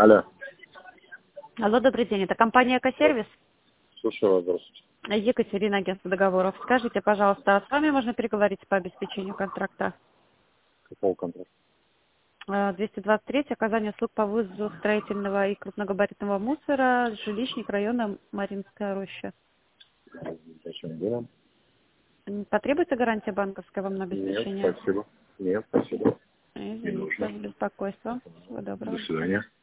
Алло. Алло, добрый день. Это компания «Экосервис». Слушаю вас, здравствуйте. Екатерина, агентство договоров. Скажите, пожалуйста, а с вами можно переговорить по обеспечению контракта? Какого контракта? 223. Оказание услуг по вывозу строительного и крупногабаритного мусора, жилищник района Маринская роща. Зачем делаем? Потребуется гарантия банковская вам на Нет, обеспечение? спасибо. Нет, спасибо. Не Извините нужно. за беспокойство. Всего доброго. До свидания.